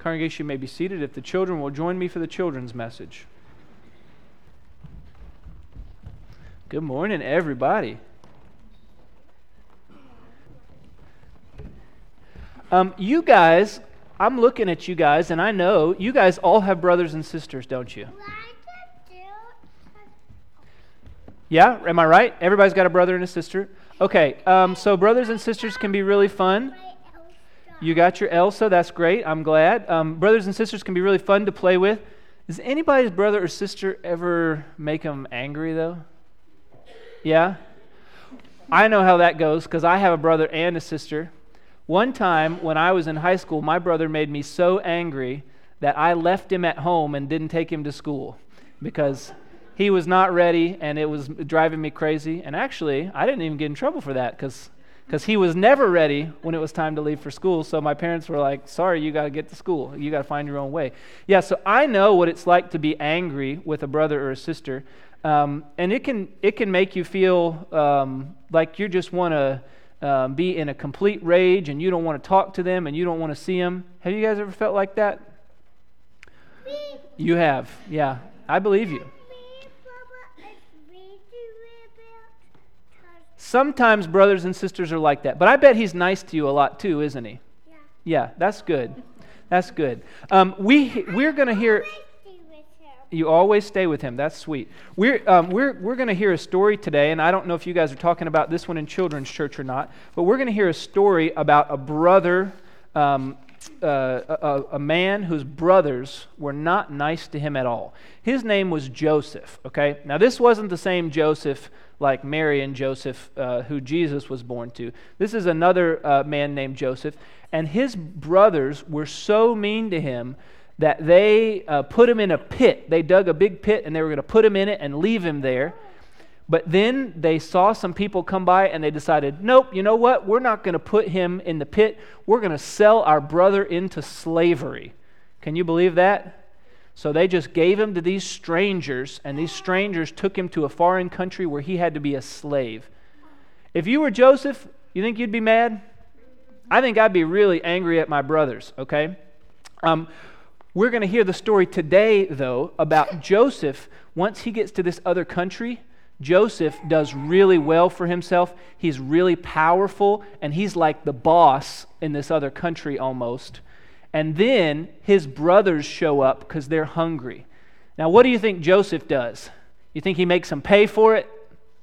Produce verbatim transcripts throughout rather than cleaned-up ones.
Congregation may be seated if the children will join me for the children's message. Good morning, everybody. Um, you guys, I'm looking at you guys, and I know you guys all have brothers and sisters, don't you? Yeah, am I right? Everybody's got a brother and a sister. Okay, um, so brothers and sisters can be really fun. You got your Elsa, that's great, I'm glad. Um, brothers and sisters can be really fun to play with. Does anybody's brother or sister ever make them angry, though? Yeah? I know how that goes, because I have a brother and a sister. One time, when I was in high school, my brother made me so angry that I left him at home and didn't take him to school, because he was not ready, and it was driving me crazy. And actually, I didn't even get in trouble for that, because because he was never ready when it was time to leave for school. So my parents were like, sorry, you got to get to school. You got to find your own way. Yeah, so I know what it's like to be angry with a brother or a sister. Um, and it can it can make you feel um, like you just want to um, be in a complete rage, and you don't want to talk to them, and you don't want to see them. Have you guys ever felt like that? Me. You have, yeah. I believe you. Sometimes brothers and sisters are like that, but I bet he's nice to you a lot too, isn't he? Yeah. Yeah, that's good. That's good. Um, we we're going to hear. You always stay with him. That's sweet. We're um, we're we're going to hear a story today, and I don't know if you guys are talking about this one in children's church or not, but we're going to hear a story about a brother, um, uh, a, a man whose brothers were not nice to him at all. His name was Joseph. Okay, now this wasn't the same Joseph like Mary and Joseph, uh, who Jesus was born to. This is another uh, man named Joseph, and his brothers were so mean to him that they uh, put him in a pit. They dug a big pit, and they were going to put him in it and leave him there. But then they saw some people come by, and they decided, nope, you know what? We're not going to put him in the pit. We're going to sell our brother into slavery. Can you believe that? So they just gave him to these strangers, and these strangers took him to a foreign country where he had to be a slave. If you were Joseph, you think you'd be mad? I think I'd be really angry at my brothers, okay? Um, we're going to hear the story today, though, about Joseph. Once he gets to this other country, Joseph does really well for himself. He's really powerful, and he's like the boss in this other country almost. And then his brothers show up because they're hungry. Now, what do you think Joseph does? You think he makes them pay for it?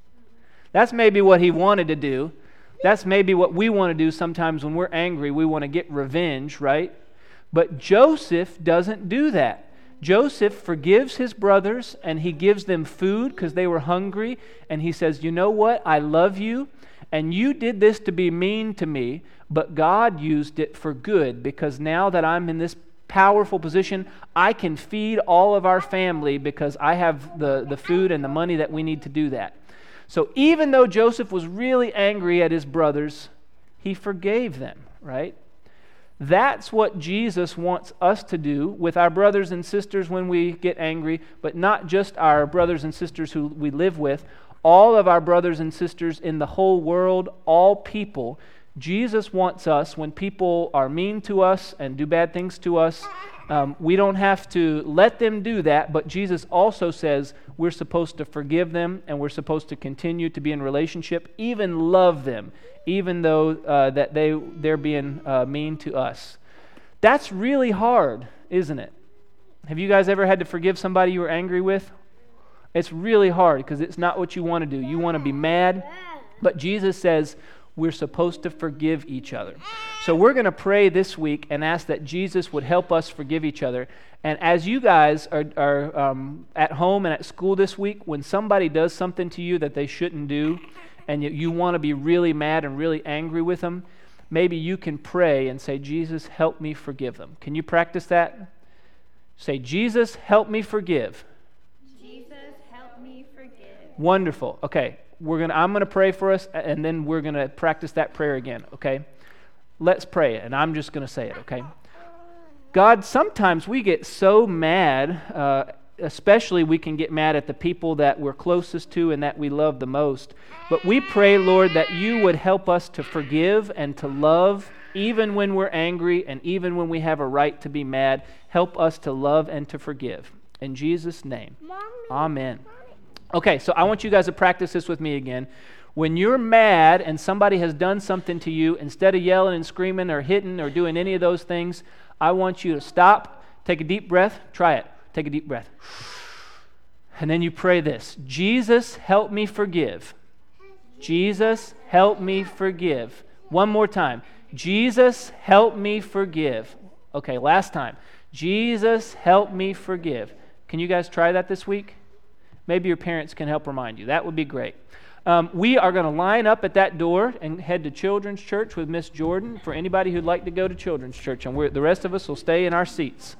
That's maybe what he wanted to do. That's maybe what we want to do sometimes when we're angry. We want to get revenge, right? But Joseph doesn't do that. Joseph forgives his brothers, and he gives them food because they were hungry. And he says, you know what? I love you. And you did this to be mean to me, but God used it for good, because now that I'm in this powerful position, I can feed all of our family because I have the, the food and the money that we need to do that. So even though Joseph was really angry at his brothers, he forgave them, right? That's what Jesus wants us to do with our brothers and sisters when we get angry, but not just our brothers and sisters who we live with. All of our brothers and sisters in the whole world, all people. Jesus wants us, when people are mean to us and do bad things to us, um, we don't have to let them do that, but Jesus also says we're supposed to forgive them, and we're supposed to continue to be in relationship, even love them, even though uh, that they, they're being uh, mean to us. That's really hard, isn't it? Have you guys ever had to forgive somebody you were angry with? It's really hard because it's not what you want to do. You want to be mad, but Jesus says we're supposed to forgive each other. So we're going to pray this week and ask that Jesus would help us forgive each other. And as you guys are, are um, at home and at school this week, when somebody does something to you that they shouldn't do, and you, you want to be really mad and really angry with them, maybe you can pray and say, Jesus, help me forgive them. Can you practice that? Say, Jesus, help me forgive. Wonderful. Okay, we're gonna. I'm gonna pray for us, and then we're gonna practice that prayer again. Okay, let's pray it, and I'm just gonna say it. Okay, God, sometimes we get so mad. Uh, especially, we can get mad at the people that we're closest to and that we love the most. But we pray, Lord, that you would help us to forgive and to love even when we're angry and even when we have a right to be mad. Help us to love and to forgive. In Jesus' name, Mommy. Amen. Okay, so I want you guys to practice this with me again. When you're mad and somebody has done something to you, instead of yelling and screaming or hitting or doing any of those things, I want you to stop, take a deep breath, try it. Take a deep breath. And then you pray this: Jesus, help me forgive. Jesus, help me forgive. One more time. Jesus, help me forgive. Okay, last time. Jesus, help me forgive. Can you guys try that this week? Maybe your parents can help remind you. That would be great. Um, we are going to line up at that door and head to Children's Church with Miss Jordan for anybody who'd like to go to Children's Church. And we're, the rest of us will stay in our seats.